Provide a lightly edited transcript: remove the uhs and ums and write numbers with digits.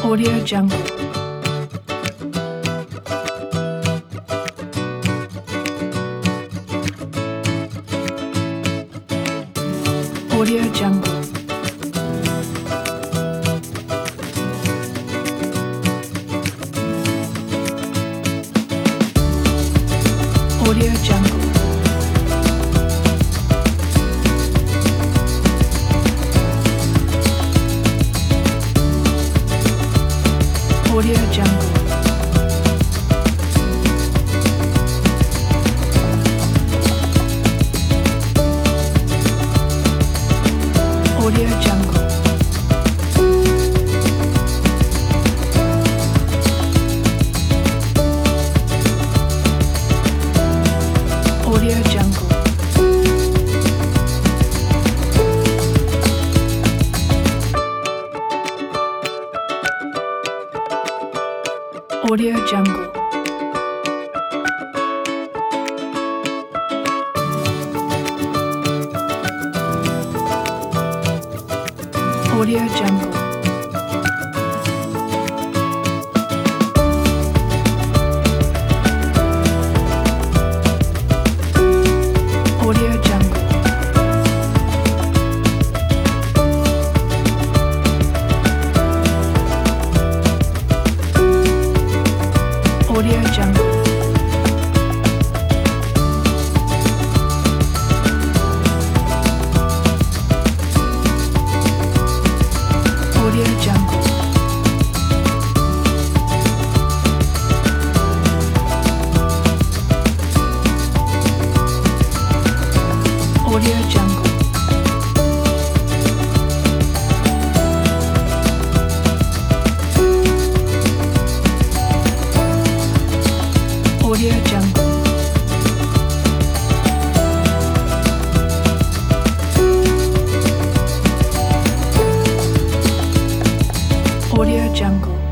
Audio Jungle. Audio Jungle. Audio Jungle. Audio Jungle. Audio Jungle. Audio Jungle. Audio Jungle. Audio Jungle. Audio Jungle. Audio Jungle. Audio Jungle. Audio Jungle. Audio Jungle. Audio Jungle.